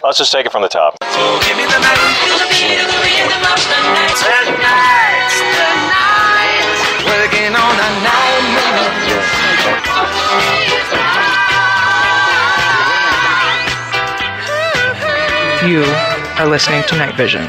Let's just take it from the top. So give me the night, the working on the night. You are listening to Night Vision.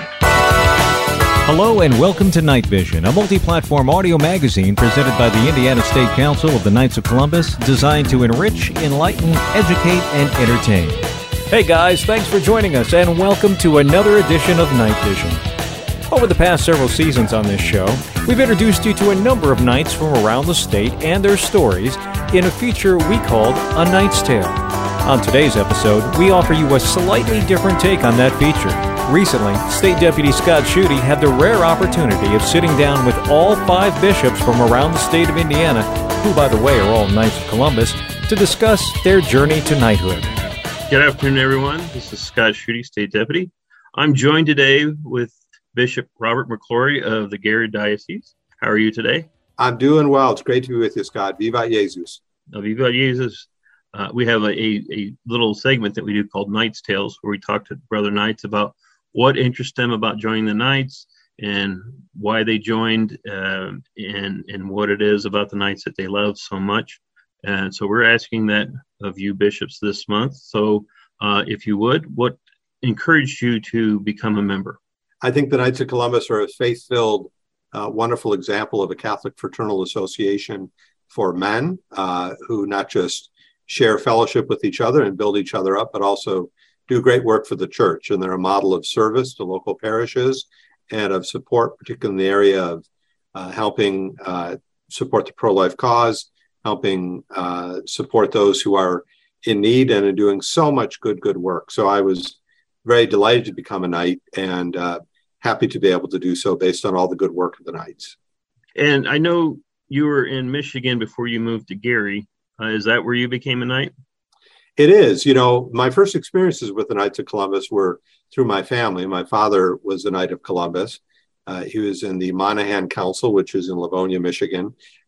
Hello and welcome to Night Vision, a multi-platform audio magazine presented by the Indiana State Council of the Knights of Columbus, designed to enrich, enlighten, educate, and entertain. Hey guys, thanks for joining us and welcome to another edition of Night Vision. Over the past several seasons on this show, we've introduced you to a number of knights from around the state and their stories in a feature we called A Knight's Tale. On today's episode, we offer you a slightly different take on that feature. Recently, State Deputy Scott Schutte had the rare opportunity of sitting down with all 5 bishops from around the state of Indiana, who, by the way, are all Knights of Columbus, to discuss their journey to knighthood. Good afternoon, everyone. This is Scott Schutte, State Deputy. I'm joined today with Bishop Robert McClory of the Gary Diocese. How are you today? I'm doing well. It's great to be with you, Scott. Viva Jesus. Viva Jesus. We have a little segment that we do called Knight's Tales, where we talk to Brother Knights about what interests them about joining the Knights and why they joined and what it is about the Knights that they love so much. And so we're asking that of you bishops this month. So if you would, what encouraged you to become a member? I think the Knights of Columbus are a faith-filled, wonderful example of a Catholic fraternal association for men who not just share fellowship with each other and build each other up, but also do great work for the church. And they're a model of service to local parishes and of support, particularly in the area of helping support the pro-life cause, helping support those who are in need, and in doing so much good work. So I was very delighted to become a Knight and happy to be able to do so based on all the good work of the Knights. And I know you were in Michigan before you moved to Gary. Is that where you became a Knight? It is. You know, my first experiences with the Knights of Columbus were through my family. My father was a Knight of Columbus. He was in the Monaghan Council, which is in Livonia, Michigan.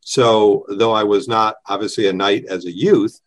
So though I was not obviously a Knight as a youth,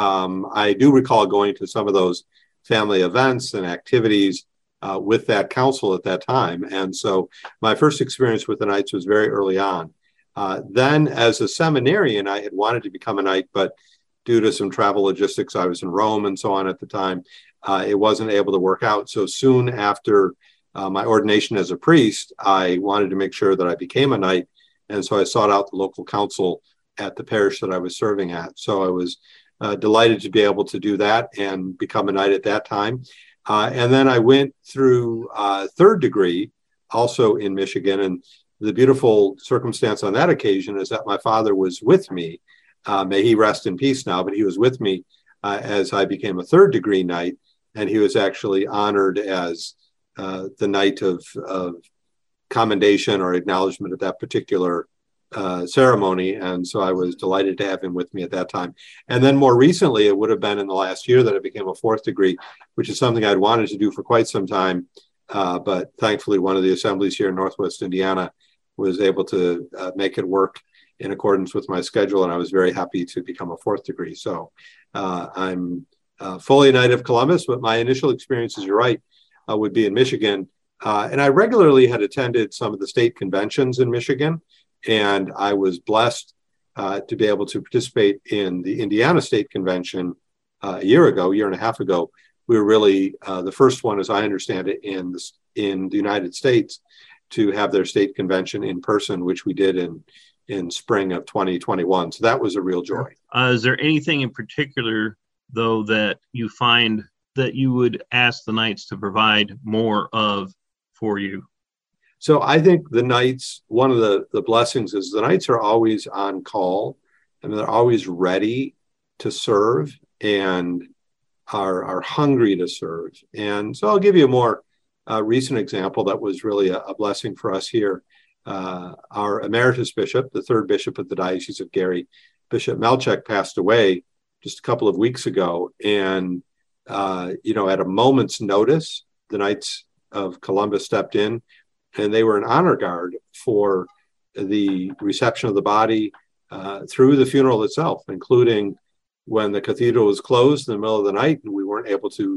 I do recall going to some of those family events and activities with that council at that time. And so my first experience with the Knights was very early on. Then as a seminarian, I had wanted to become a Knight, but due to some travel logistics, I was in Rome and so on at the time, it wasn't able to work out. So soon after my ordination as a priest, I wanted to make sure that I became a Knight. And so I sought out the local council at the parish that I was serving at. So I was delighted to be able to do that and become a Knight at that time. And then I went through third degree, also in Michigan. And the beautiful circumstance on that occasion is that my father was with me. May he rest in peace now, but he was with me as I became a third degree Knight. And he was actually honored as the Knight of commendation or acknowledgement at that particular ceremony. And so I was delighted to have him with me at that time. And then more recently, it would have been in the last year that I became a fourth degree, which is something I'd wanted to do for quite some time. But thankfully, one of the assemblies here in Northwest Indiana was able to make it work in accordance with my schedule. And I was very happy to become a fourth degree. So I'm fully a Knight of Columbus, but my initial experiences, you're right, would be in Michigan. And I regularly had attended some of the state conventions in Michigan. And I was blessed to be able to participate in the Indiana State Convention a year and a half ago. We were really the first one, as I understand it, in the United States to have their state convention in person, which we did in spring of 2021. So that was a real joy. Is there anything in particular, though, that you find that you would ask the Knights to provide more of for you? So I think the Knights, one of the blessings is the Knights are always on call. I mean, they're always ready to serve and are hungry to serve. And so I'll give you a more recent example that was really a blessing for us here. Our emeritus bishop, the third bishop of the Diocese of Gary, Bishop Melchek, passed away just a couple of weeks ago. And, at a moment's notice, the Knights of Columbus stepped in, and they were an honor guard for the reception of the body through the funeral itself, including when the cathedral was closed in the middle of the night and we weren't able to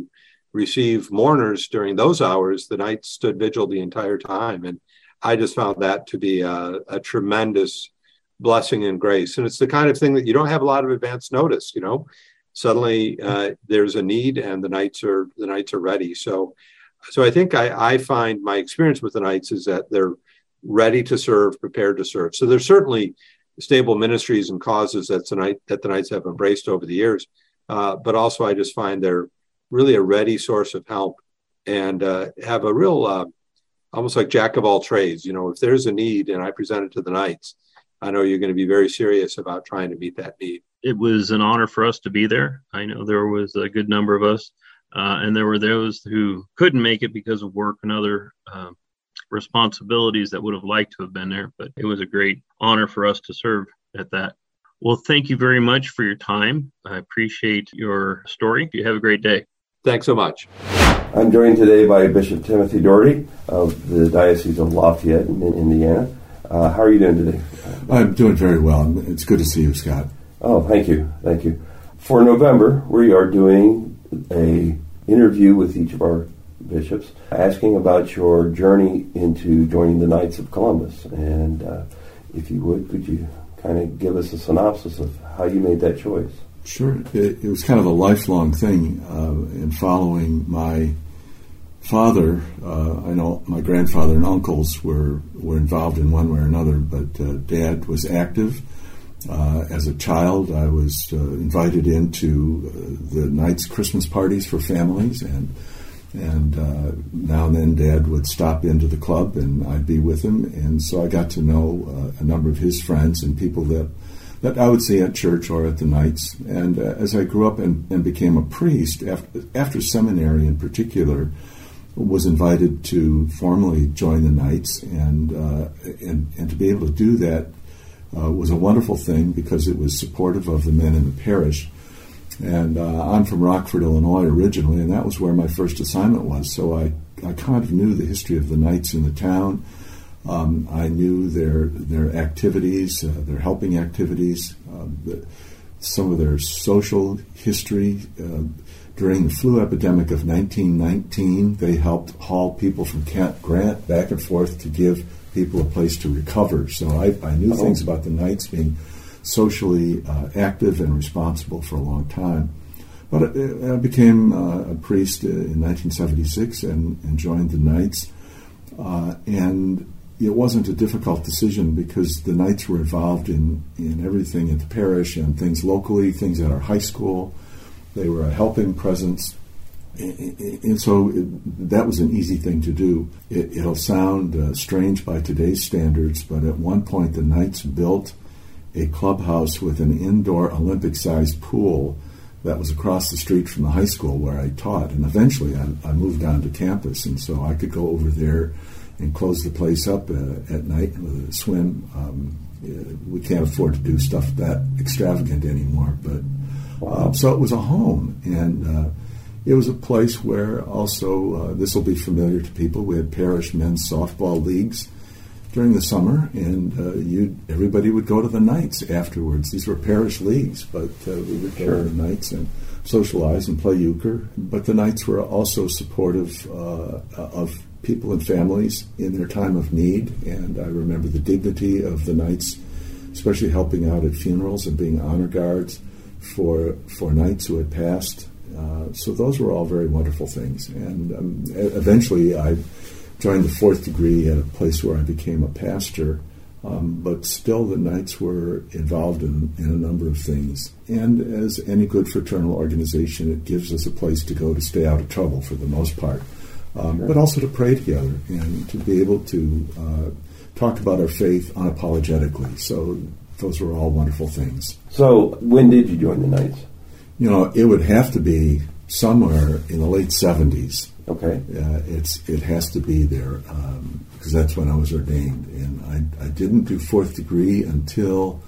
receive mourners during those hours, the Knights stood vigil the entire time. And I just found that to be a tremendous blessing and grace. And it's the kind of thing that you don't have a lot of advance notice, Suddenly there's a need and the Knights are ready. So I think I find my experience with the Knights is that they're ready to serve, prepared to serve. So there's certainly stable ministries and causes that the Knights have embraced over the years. But also I just find they're really a ready source of help and have a real, almost like jack of all trades. If there's a need and I present it to the Knights, I know you're going to be very serious about trying to meet that need. It was an honor for us to be there. I know there was a good number of us, and there were those who couldn't make it because of work and other responsibilities that would have liked to have been there. But it was a great honor for us to serve at that. Well, thank you very much for your time. I appreciate your story. You have a great day. Thanks so much. I'm joined today by Bishop Timothy Doherty of the Diocese of Lafayette in Indiana. How are you doing today? I'm doing very well. It's good to see you, Scott. Oh, thank you. Thank you. For November, we are doing an interview with each of our bishops, asking about your journey into joining the Knights of Columbus. And if you would, could you kind of give us a synopsis of how you made that choice? Sure. It was kind of a lifelong thing in following my father. I know my grandfather and uncles were involved in one way or another, but Dad was active. As a child, I was invited into the Knights Christmas parties for families, and now and then Dad would stop into the club and I'd be with him, and so I got to know a number of his friends and people that I would see at church or at the Knights. And as I grew up and became a priest, after seminary in particular, was invited to formally join the Knights, and to be able to do that was a wonderful thing because it was supportive of the men in the parish. And I'm from Rockford, Illinois originally, and that was where my first assignment was. So I kind of knew the history of the Knights in the town. I knew their activities, their helping activities, some of their social history. During the flu epidemic of 1919, they helped haul people from Camp Grant back and forth to give people a place to recover. So I knew things about the Knights being socially active and responsible for a long time. But I became a priest in 1976 and joined the Knights. And it wasn't a difficult decision because the Knights were involved in everything at the parish and things locally, things at our high school. They were a helping presence. And so that was an easy thing to do. It'll sound strange by today's standards, but at one point the Knights built a clubhouse with an indoor Olympic-sized pool that was across the street from the high school where I taught. And eventually I moved on to campus, and so I could go over there and close the place up at night with a swim. We can't afford to do stuff that extravagant anymore, but so it was a home, and it was a place where also, this will be familiar to people, we had parish men's softball leagues during the summer, and everybody would go to the Knights afterwards. These were parish leagues, but we would go to the Knights and socialize and play euchre. But the Knights were also supportive of people and families in their time of need, and I remember the dignity of the Knights, especially helping out at funerals and being honor guards for Knights who had passed. So those were all very wonderful things. And eventually I joined the fourth degree at a place where I became a pastor, but still the Knights were involved in a number of things. And as any good fraternal organization, it gives us a place to go to stay out of trouble for the most part, but also to pray together and to be able to talk about our faith unapologetically. So those were all wonderful things. So when did you join the Knights? It would have to be somewhere in the late 70s. Okay. It has to be there because that's when I was ordained. And I didn't do fourth degree until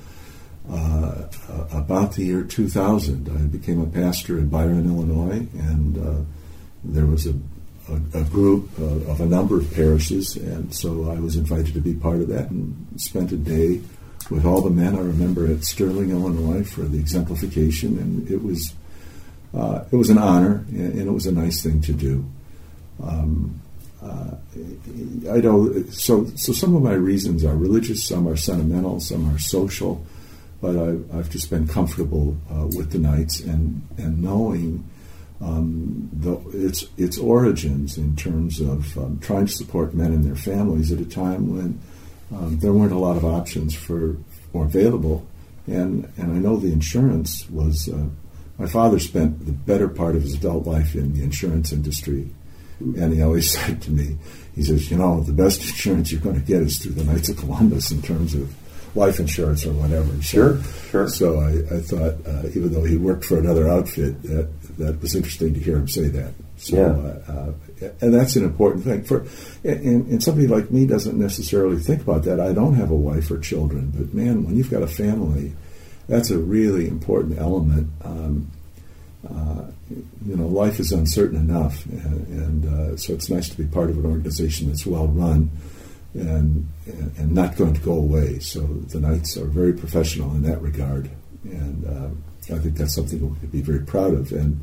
about the year 2000. I became a pastor in Byron, Illinois, and there was a group of a number of parishes, and so I was invited to be part of that and spent a day with all the men. I remember at Sterling, Illinois, for the exemplification, and it was it was an honor, and it was a nice thing to do. I know. So some of my reasons are religious, some are sentimental, some are social, but I've just been comfortable with the Knights and knowing its origins in terms of trying to support men and their families at a time when there weren't a lot of options or available, and I know the insurance was. My father spent the better part of his adult life in the insurance industry, and he always said to me, he says, the best insurance you're going to get is through the Knights of Columbus in terms of life insurance or whatever. Sure. So I thought, even though he worked for another outfit, that was interesting to hear him say that. So, and that's an important thing. And somebody like me doesn't necessarily think about that. I don't have a wife or children, but man, when you've got a family, that's a really important element. Life is uncertain enough, and so it's nice to be part of an organization that's well run and not going to go away. So the Knights are very professional in that regard, and I think that's something we could be very proud of. And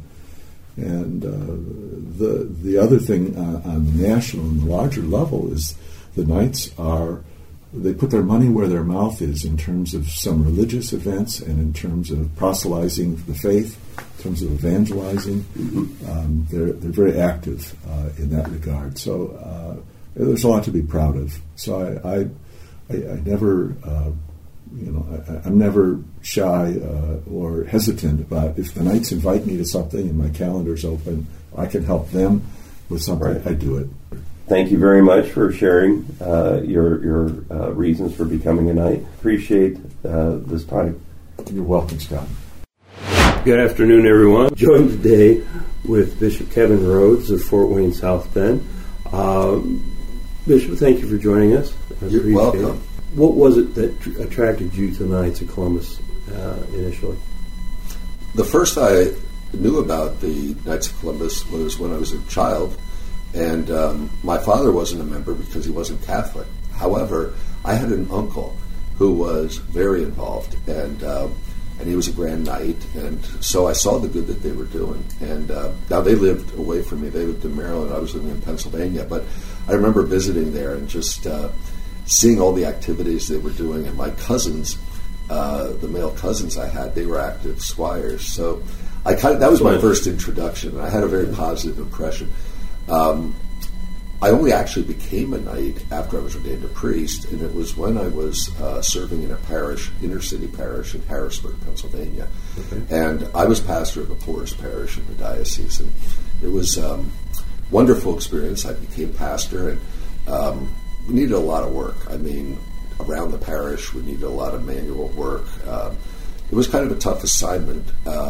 the other thing on the national and the larger level is the Knights they put their money where their mouth is in terms of some religious events and in terms of proselytizing the faith, in terms of evangelizing. They're very active in that regard. So there's a lot to be proud of. So I never, I'm never shy or hesitant about if the Knights invite me to something and my calendar's open, I can help them with something. Right. I do it. Thank you very much for sharing your reasons for becoming a Knight. Appreciate this time. You're welcome, Scott. Good afternoon, everyone. Joined today with Bishop Kevin Rhodes of Fort Wayne South Bend. Bishop, thank you for joining us. You're welcome. What was it that attracted you to the Knights of Columbus initially? The first I knew about the Knights of Columbus was when I was a child. And my father wasn't a member because he wasn't Catholic. However, I had an uncle who was very involved, and he was a Grand Knight, and so I saw the good that they were doing. And now they lived away from me. They lived in Maryland. I was living in Pennsylvania. But I remember visiting there and just seeing all the activities they were doing. And my cousins, the male cousins I had, they were active squires. So that was my first introduction, and I had a very positive impression. I only actually became a Knight after I was ordained a priest, and it was when I was serving in a parish, inner city parish in Harrisburg, Pennsylvania. Okay. And I was pastor of the poorest parish in the diocese, and it was a wonderful experience. I became pastor, and we needed a lot of work. I mean, around the parish, we needed a lot of manual work. It was kind of a tough assignment,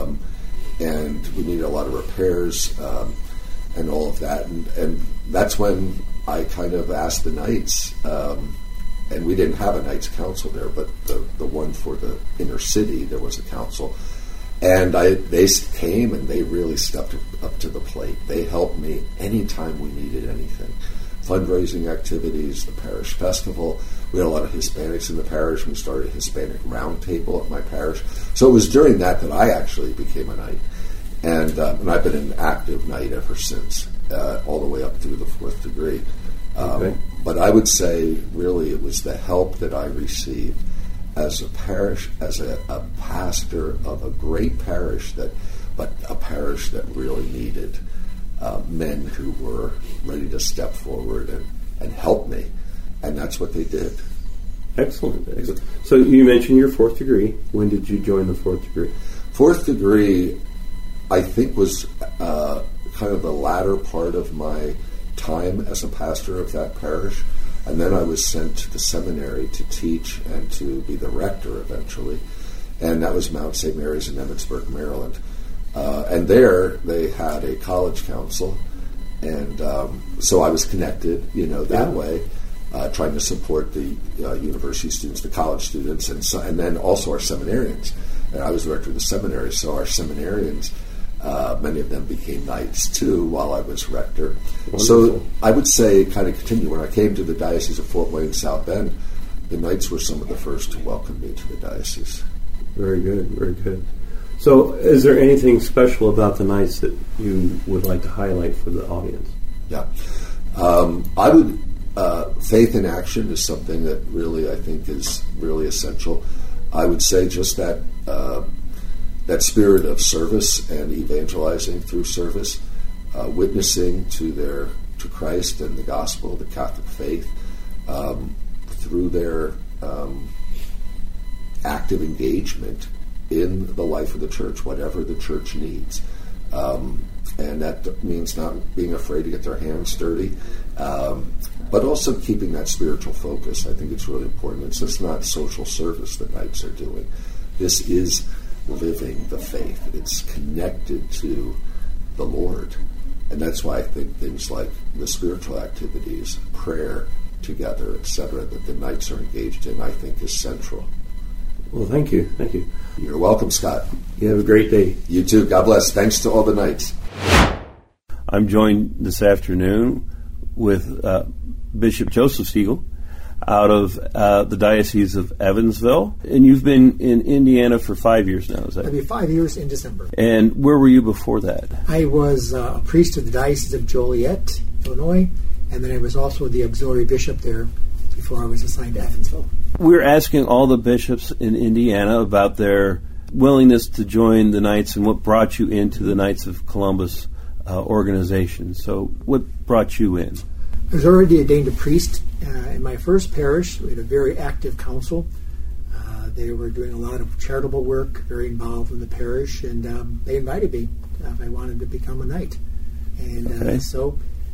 and we needed a lot of repairs, and all of that, and that's when I kind of asked the Knights, and we didn't have a Knights Council there, but the one for the inner city, there was a council, and they came and they really stepped up to the plate. They helped me anytime we needed anything. Fundraising activities, the parish festival. We had a lot of Hispanics in the parish. We started a Hispanic round table at my parish. So it was during that I actually became a Knight. And I've been an active Knight ever since, all the way up through the 4th degree. Okay. But I would say, really, it was the help that I received as a parish, as a pastor of a great parish, but a parish that really needed men who were ready to step forward and help me. And that's what they did. Excellent. So you mentioned your 4th degree. When did you join the 4th degree? 4th degree, I think, was kind of the latter part of my time as a pastor of that parish. And then I was sent to the seminary to teach and to be the rector eventually. And that was Mount St. Mary's in Emmitsburg, Maryland. And there they had a college council. And so I was connected, that way, trying to support the university students, the college students, and then also our seminarians. And I was director of the seminary, so our seminarians, many of them became Knights too while I was rector. Wonderful. So I would say, kind of continue, when I came to the Diocese of Fort Wayne South Bend, the Knights were some of the first to welcome me to the diocese. Very good, very good. So, is there anything special about the Knights that you would like to highlight for the audience? Yeah. I would, faith in action is something that really I think is really essential. I would say just that that spirit of service and evangelizing through service, witnessing to Christ and the gospel, the Catholic faith, through their active engagement in the life of the church, whatever the church needs. And that means not being afraid to get their hands dirty, but also keeping that spiritual focus. I think it's really important. It's just not social service that Knights are doing. This is living the faith. It's connected to the Lord. And that's why I think things like the spiritual activities, prayer together, etc., that the Knights are engaged in, I think is central. Well, thank you. Thank you. You're welcome, Scott. You have a great day. You too. God bless. Thanks to all the Knights. I'm joined this afternoon with Bishop Joseph Siegel out of the Diocese of Evansville. And you've been in Indiana for 5 years now, is that? It'll be 5 years in December. And where were you before that? I was a priest of the Diocese of Joliet, Illinois, and then I was also the auxiliary bishop there before I was assigned to Evansville. We're asking all the bishops in Indiana about their willingness to join the Knights and what brought you into the Knights of Columbus organization. So what brought you in? I was already ordained a priest. In my first parish, we had a very active council. They were doing a lot of charitable work, very involved in the parish, and they invited me if I wanted to become a Knight. And so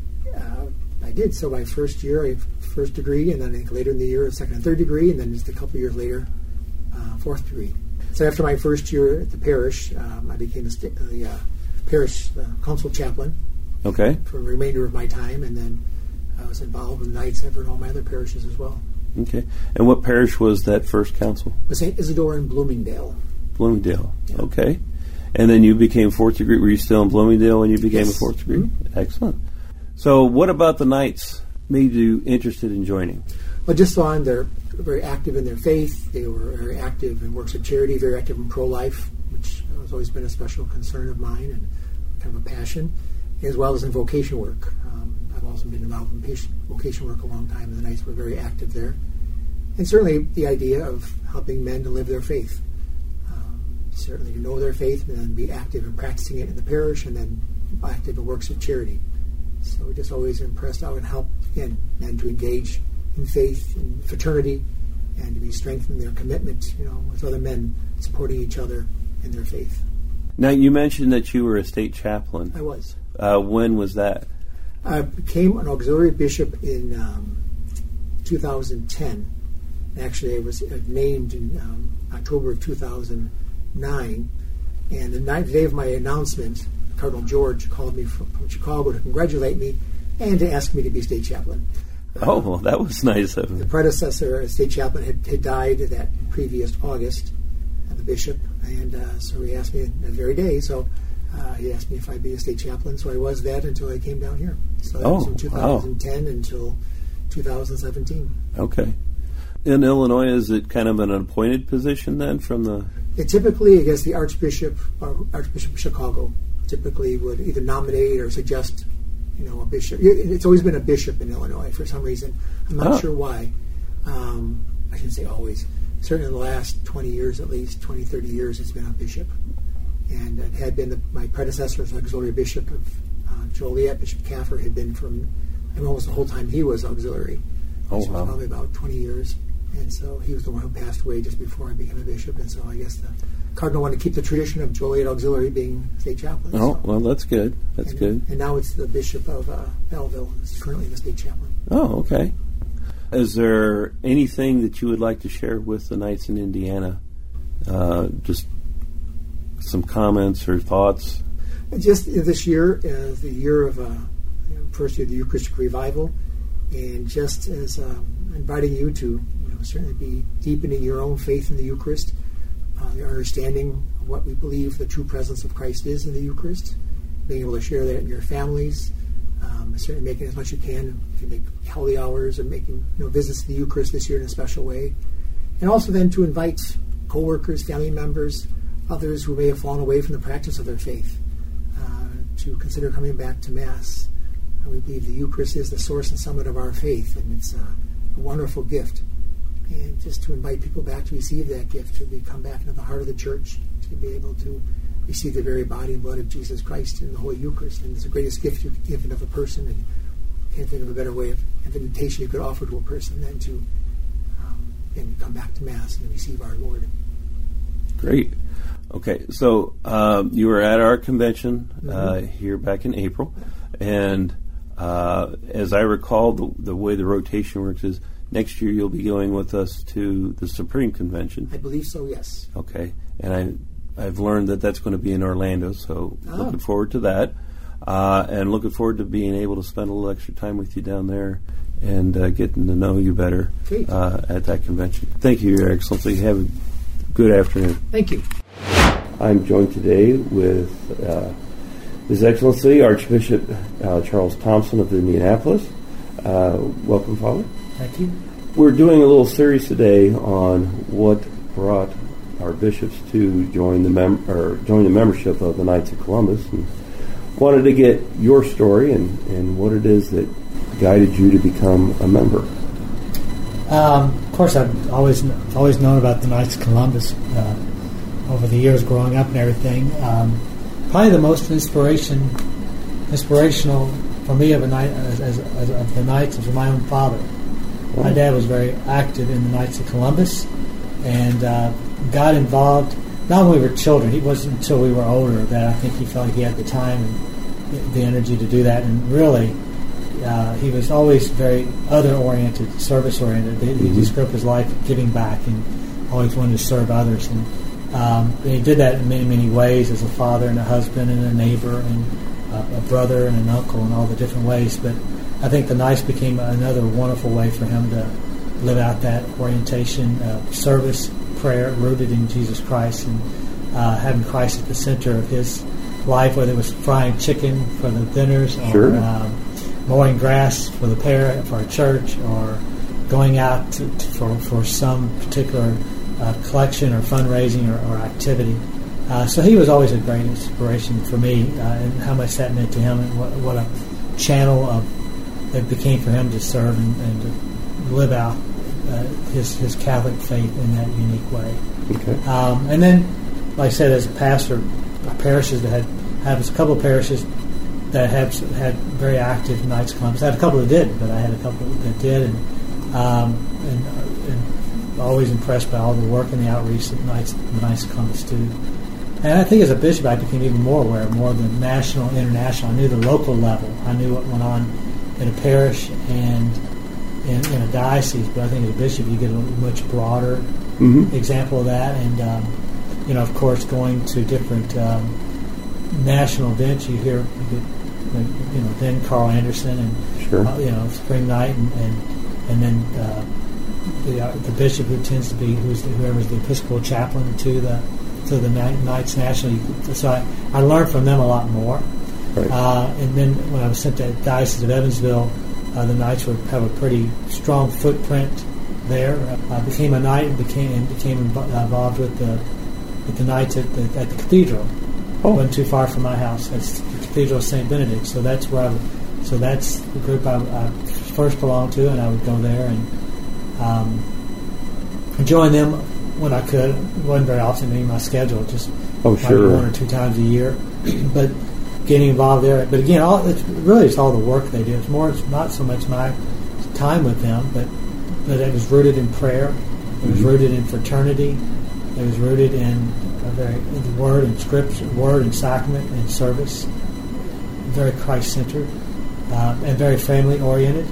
I did. So my first year, I first degree, and then I think later in the year, a second and third degree, and then just a couple years later, fourth degree. So after my first year at the parish, I became the parish council chaplain. Okay. For the remainder of my time, and then I was involved in Knights in all my other parishes as well. Okay. And what parish was that first council? It was St. Isidore in Bloomingdale. Bloomingdale. Yeah. Okay. And then you became fourth degree. Were you still in Bloomingdale when you became Yes. a fourth degree? Mm-hmm. Excellent. So what about the Knights made you interested in joining? Well, just saw they're very active in their faith. They were very active in works of charity, very active in pro-life, which has always been a special concern of mine and kind of a passion, as well as in vocation work. I've also been involved in vocation work a long time, and the Knights were very active there. And certainly the idea of helping men to live their faith. Certainly to know their faith and then be active in practicing it in the parish, and then active in works of charity. So we're just always impressed out and help men to engage in faith and fraternity, and to be strengthened in their commitment, with other men supporting each other in their faith. Now, you mentioned that you were a state chaplain. I was. When was that? I became an auxiliary bishop in 2010. Actually, I was named in October of 2009. And the day of my announcement, Cardinal George called me from Chicago to congratulate me and to ask me to be state chaplain. Oh, well, that was nice of him. The predecessor, state chaplain, had died that previous August, the bishop, and so he asked me that very day. So he asked me if I'd be a state chaplain, so I was that until I came down here. So that was from 2010 until 2017. Okay. In Illinois, is it kind of an appointed position then from the... Typically, I guess the Archbishop of Chicago typically would either nominate or suggest, a bishop. It's always been a bishop in Illinois for some reason. I'm not sure why. I shouldn't say always. Certainly in the last 20 years, at least 20, 30 years, it's been a bishop. And it had been my predecessor as auxiliary bishop of Joliet, Bishop Caffer, had been from almost the whole time he was auxiliary. Which was probably about 20 years. And so he was the one who passed away just before I became a bishop. And so I guess the Cardinal wanted to keep the tradition of Joliet Auxiliary being state chaplain. Oh, well, that's good. That's good. And now it's the Bishop of Belleville who's currently the state chaplain. Oh, okay. Is there anything that you would like to share with the Knights in Indiana? Just some comments or thoughts? Just this year is the year of first year of the Eucharistic Revival, and just as inviting you to certainly be deepening your own faith in the Eucharist, your understanding of what we believe the true presence of Christ is in the Eucharist, being able to share that in your families, certainly making as much as you can. If you make holy hours or making visits to the Eucharist this year in a special way, and also then to invite co-workers, family members, others who may have fallen away from the practice of their faith to consider coming back to Mass. We believe the Eucharist is the source and summit of our faith, and it's a wonderful gift. And just to invite people back to receive that gift, to come back into the heart of the Church, to be able to receive the very body and blood of Jesus Christ in the Holy Eucharist. And it's the greatest gift you can give of a person, and can't think of a better way of invitation you could offer to a person than to come back to Mass and receive our Lord. Great. Okay, so you were at our convention here back in April, and as I recall, the way the rotation works is next year you'll be going with us to the Supreme Convention. I believe so, yes. Okay, and I've learned that that's going to be in Orlando, so looking forward to that, and looking forward to being able to spend a little extra time with you down there and getting to know you better at that convention. Thank you, Your Excellency. Have a good afternoon. Thank you. I'm joined today with His Excellency Archbishop Charles Thompson of Indianapolis. Welcome, Father. Thank you. We're doing a little series today on what brought our bishops to join the membership of the Knights of Columbus, and wanted to get your story and what it is that guided you to become a member. Of course, I've always known about the Knights of Columbus over the years growing up and everything. Probably the most inspirational for me of the Knights was my own father. My dad was very active in the Knights of Columbus, and got involved. Not when we were children. It wasn't until we were older that I think he felt like he had the time and the energy to do that. And really, he was always very other-oriented, service-oriented. He just grew up his life giving back and always wanted to serve others. And he did that in many, many ways as a father and a husband and a neighbor and a brother and an uncle in all the different ways. But I think the Knights became another wonderful way for him to live out that orientation, service, prayer, rooted in Jesus Christ, and having Christ at the center of his life, whether it was frying chicken for the dinners or mowing grass for our church, or going out for some particular collection or fundraising or activity. So he was always a great inspiration for me, and how much that meant to him, and what a channel it became for him to serve and to live out his Catholic faith in that unique way. Okay. And then, like I said, as a pastor, parishes that have a couple of parishes that had very active Knights of Columbus. I had a couple that didn't, but I had a couple that did, and always impressed by all the work and the outreach that the Knights of Columbus do. And I think as a bishop, I became even more aware, more of the national, international. I knew the local level. I knew what went on in a parish and in a diocese. But I think as a bishop, you get a much broader example of that. And of course, going to different national events, you get then Carl Anderson and Spring Night, and then the bishop who tends to be whoever's the Episcopal chaplain to the Knights National. So I learned from them a lot more. Right. And then when I was sent to the Diocese of Evansville, the Knights would have a pretty strong footprint there. I became a Knight and became involved with the Knights at the Cathedral. Wasn't too far from my house. That's the Cathedral of St. Benedict. So that's where that's the group I first belonged to, and I would go there and join them when I could. It wasn't very often in my schedule, just one or two times a year. But getting involved there. But again, it's all the work they do. It's not so much my time with them, but it was rooted in prayer. It was rooted in fraternity. It was rooted in the Word and Scripture, Word and Sacrament and service. Very Christ-centered and very family-oriented.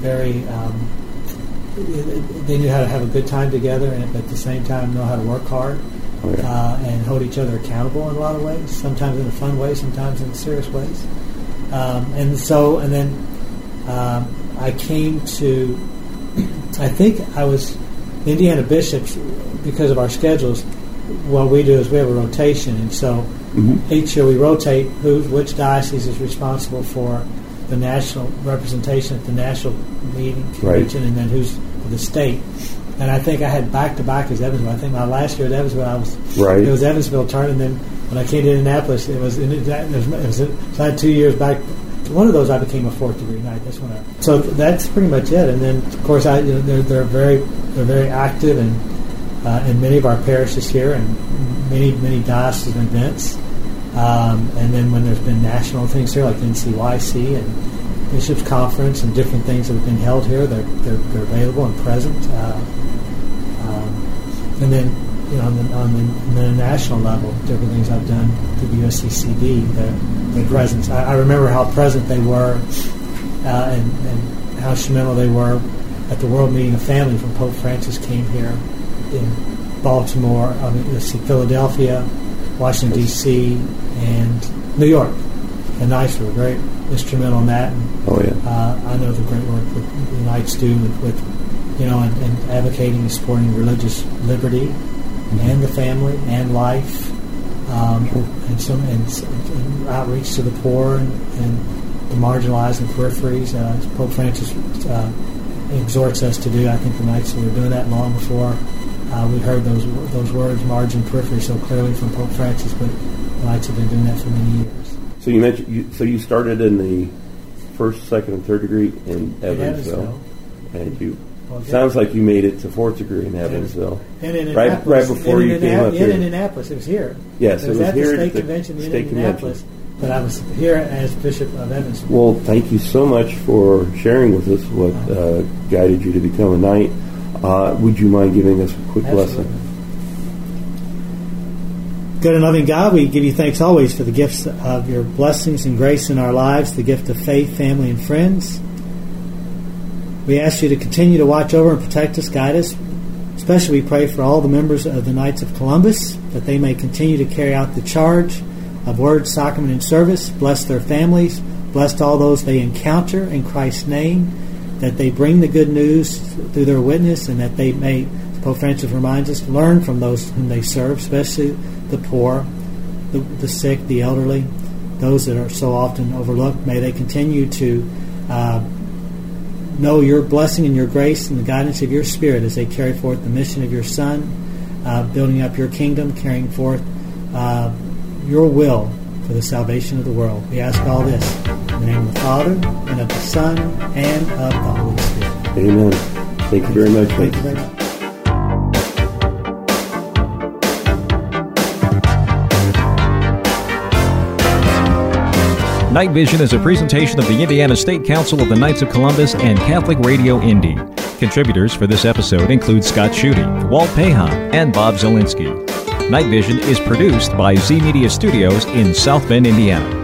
They knew how to have a good time together, and at the same time know how to work hard and hold each other accountable in a lot of ways. Sometimes in a fun way, sometimes in serious ways. And then I came to. I think I was Indiana bishops because of our schedules. What we do is we have a rotation, and so each year we rotate which diocese is responsible for the national representation at the national meeting convention, and then who's for the state. And I think I had back-to-back as Evansville. I think my last year at Evansville, Right. It was Evansville turn, and then when I came to Indianapolis, so I had 2 years back. One of those I became a 4th degree Knight. So that's pretty much it. And then of course they're very active in many of our parishes here and many diocesan events. And then when there's been national things here like NCYC and Bishops' Conference and different things that have been held here, they're available and present. And then on the national level, different things I've done through the USCCB, their presence. I remember how present they were and how instrumental they were at the World Meeting of Families when Pope Francis came here in Baltimore, Philadelphia, Washington, D.C., and New York. The Knights were very instrumental in that. And, I know the great work that the Knights do with and advocating and supporting religious liberty and the family and life, and outreach to the poor and the marginalized and peripheries. Pope Francis exhorts us to do. I think the Knights were doing that long before we heard those words, margin, periphery, so clearly from Pope Francis. But the Knights have been doing that for many years. So you mentioned you started in the 1st, 2nd, and 3rd degree in Evansville, and you. Sounds like you made it to 4th degree in Evansville. And in right before you came up here. In Indianapolis, it was here. Yes, it was at here the State at the Convention in State Indianapolis. Convention. But I was here as Bishop of Evansville. Well, thank you so much for sharing with us what guided you to become a Knight. Would you mind giving us a quick lesson? Good and loving God, we give you thanks always for the gifts of your blessings and grace in our lives, the gift of faith, family, and friends. We ask you to continue to watch over and protect us, guide us. Especially we pray for all the members of the Knights of Columbus, that they may continue to carry out the charge of word, sacrament, and service. Bless their families. Bless all those they encounter in Christ's name, that they bring the good news through their witness, and that they may, Pope Francis reminds us, learn from those whom they serve, especially the poor, the sick, the elderly, those that are so often overlooked. May they continue to know your blessing and your grace and the guidance of your Spirit as they carry forth the mission of your Son, building up your kingdom, carrying forth your will for the salvation of the world. We ask all this in the name of the Father, and of the Son, and of the Holy Spirit. Amen. Thank you very much. Thank you very much. Night Vision is a presentation of the Indiana State Council of the Knights of Columbus and Catholic Radio Indy. Contributors for this episode include Scott Schutte, Walt Pahan, and Bob Zielinski. Night Vision is produced by Z Media Studios in South Bend, Indiana.